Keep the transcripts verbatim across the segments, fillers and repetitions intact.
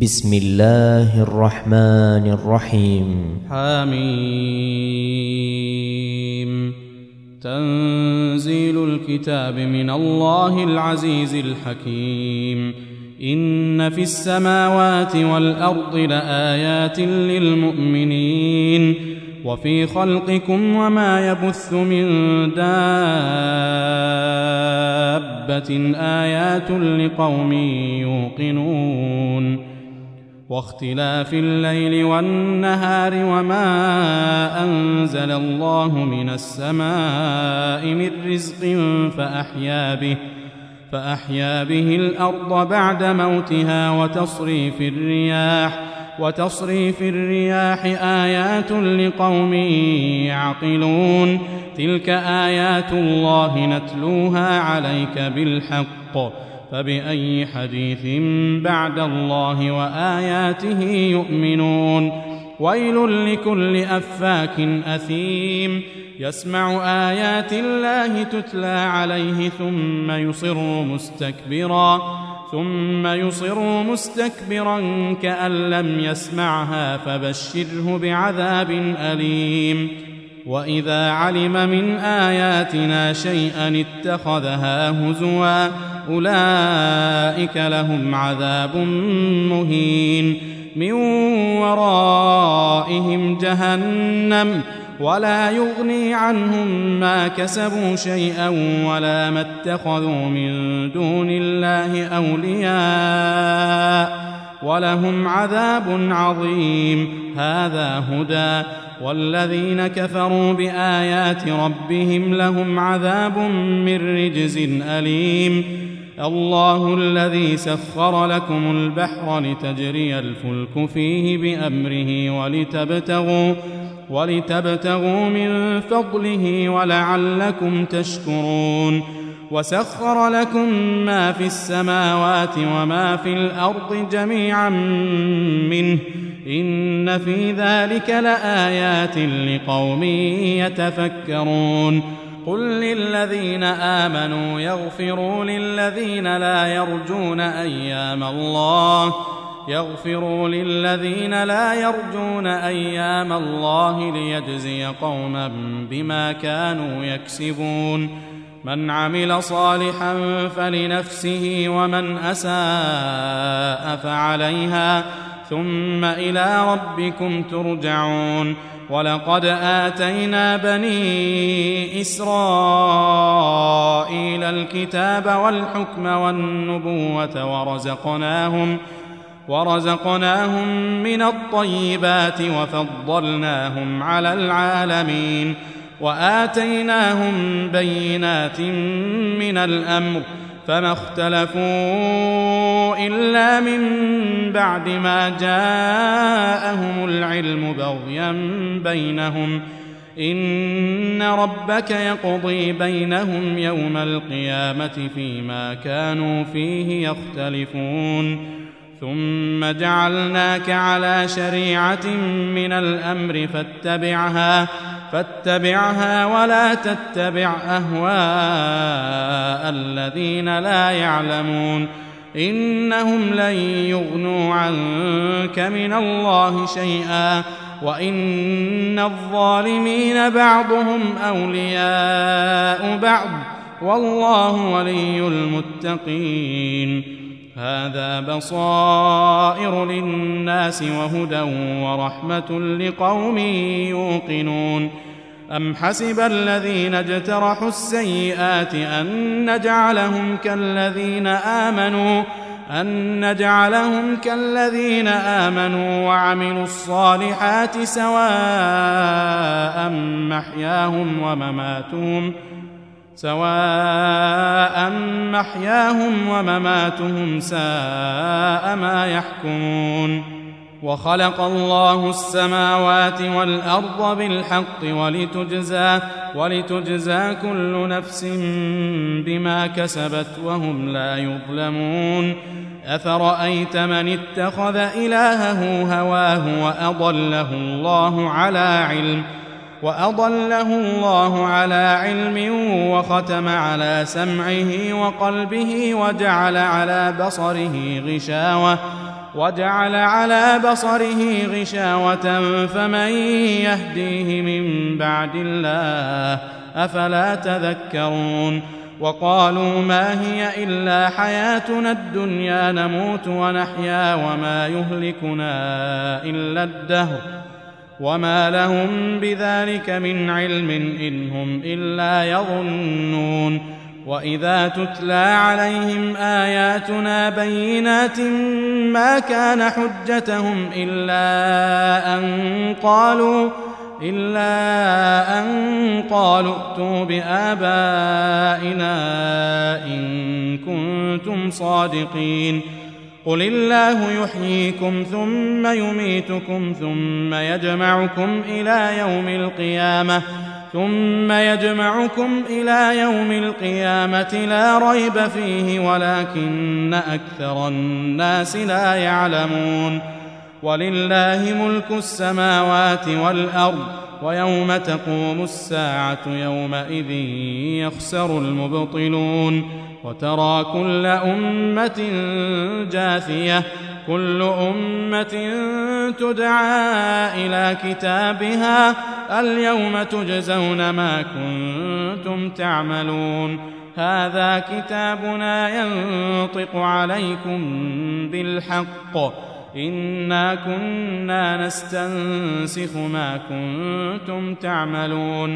بسم الله الرحمن الرحيم. حميم. تنزيل الكتاب من الله العزيز الحكيم. إن في السماوات والأرض لآيات للمؤمنين وفي خلقكم وما يبث من دابة آيات لقوم يوقنون. واختلاف الليل والنهار وما أنزل الله من السماء من رزق فأحيا به فأحيا به الأرض بعد موتها وتصريف الرياح وتصريف الرياح آيات لقوم يعقلون. تلك آيات الله نتلوها عليك بالحق فبأي حديث بعد الله وآياته يؤمنون. ويل لكل أفاك أثيم يسمع آيات الله تتلى عليه ثم يصر مستكبرا ثم يصر مستكبرا كأن لم يسمعها فبشره بعذاب أليم. وإذا علم من آياتنا شيئا اتخذها هزوا أولئك لهم عذاب مهين. من ورائهم جهنم ولا يغني عنهم ما كسبوا شيئا ولا ما اتخذوا من دون الله أولياء ولهم عذاب عظيم. هذا هدى والذين كفروا بآيات ربهم لهم عذاب من رجز أليم. الله الذي سخر لكم البحر لتجري الفلك فيه بأمره ولتبتغوا ولتبتغوا من فضله ولعلكم تشكرون. وسخر لكم ما في السماوات وما في الأرض جميعا منه إن في ذلك لآيات لقوم يتفكرون. قل للذين آمنوا يغفروا للذين لا يرجون أيام الله يغفروا للذين لا يرجون أيام الله ليجزي قوما بما كانوا يكسبون. من عمل صالحا فلنفسه ومن أساء فعليها ثم إلى ربكم ترجعون. ولقد آتينا بني إسرائيل الكتاب والحكم والنبوة ورزقناهم ورزقناهم من الطيبات وفضلناهم على العالمين. وآتيناهم بينات من الأمر فما اختلفوا إلا من بعد ما جاءهم العلم بغيا بينهم. إن ربك يقضي بينهم يوم القيامة فيما كانوا فيه يختلفون. ثم جعلناك على شريعة من الأمر فاتبعها فاتبعها ولا تتبع أهواء الذين لا يعلمون. إنهم لن يغنوا عنك من الله شيئا وإن الظالمين بعضهم أولياء بعض والله ولي المتقين. هذا بصائر للناس وهدى ورحمة لقوم يوقنون. أم حسب الذين اجترحوا السيئات أن نجعلهم كالذين آمنوا أن نجعلهم كالذين آمنوا وعملوا الصالحات سواء محياهم ومماتهم سواء محياهم ومماتهم ساء ما يحكمون. وخلق الله السماوات والأرض بالحق ولتجزى, ولتجزى كل نفس بما كسبت وهم لا يظلمون. أفرأيت من اتخذ إلهه هواه وأضله الله على علم وأضله الله على علم وختم على سمعه وقلبه وجعل على بصره غشاوة وجعل على بصره غشاوة فمن يهديه من بعد الله أفلا تذكرون وقالوا ما هي إلا حياتنا الدنيا نموت ونحيا وما يهلكنا إلا الدهر وما لهم بذلك من علم إن هم إلا يظنون وإذا تتلى عليهم آياتنا بينات ما كان حجتهم إلا أن قالوا إلا أن قالوا ائتوا بآبائنا إن كنتم صادقين قل الله يحييكم ثم يميتكم ثم يجمعكم إلى يوم القيامة ثم يجمعكم إلى يوم القيامة لا ريب فيه ولكن أكثر الناس لا يعلمون ولله ملك السماوات والأرض ويوم تقوم الساعة يومئذ يخسر المبطلون وترى كل أمة جاثية كل أمة تدعى إلى كتابها اليوم تجزون ما كنتم تعملون هذا كتابنا ينطق عليكم بالحق إنا كنا نستنسخ ما كنتم تعملون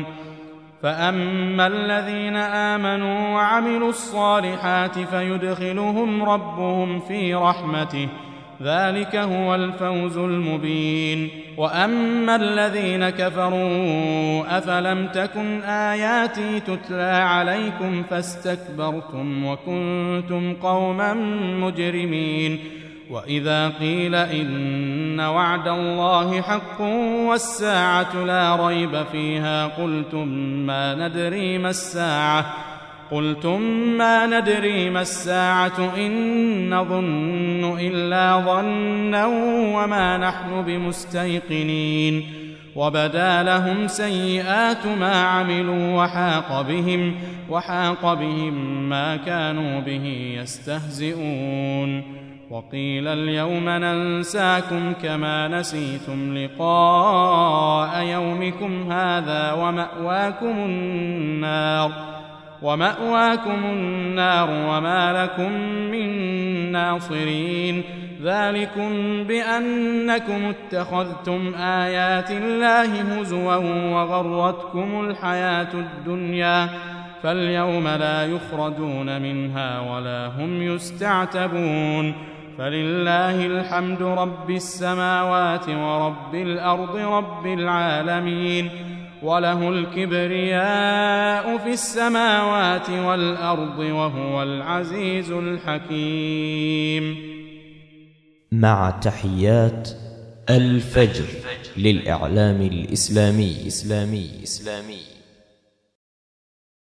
فأما الذين آمنوا وعملوا الصالحات فيدخلهم ربهم في رحمته ذلك هو الفوز المبين وأما الذين كفروا أفلم تكن آياتي تتلى عليكم فاستكبرتم وكنتم قوما مجرمين وإذا قيل إن وعد الله حق والساعة لا ريب فيها قلتم ما ندري ما الساعة قلتم ما ندري ما الساعة إن نظن إلا ظنا وما نحن بمستيقنين وبدا لهم سيئات ما عملوا وحاق بهم وحاق بهم ما كانوا به يستهزئون وقيل اليوم ننساكم كما نسيتم لقاء يومكم هذا ومأواكم النار ومأواكم النار وما لكم من ناصرين ذلكم بأنكم اتخذتم آيات الله هزوا وغرتكم الحياة الدنيا فاليوم لا يخرجون منها ولا هم يستعتبون فلله الحمد رب السماوات ورب الأرض رب العالمين وله الكبرياء في السماوات والأرض وهو العزيز الحكيم. مع تحيات الفجر للإعلام الإسلامي إسلامي إسلامي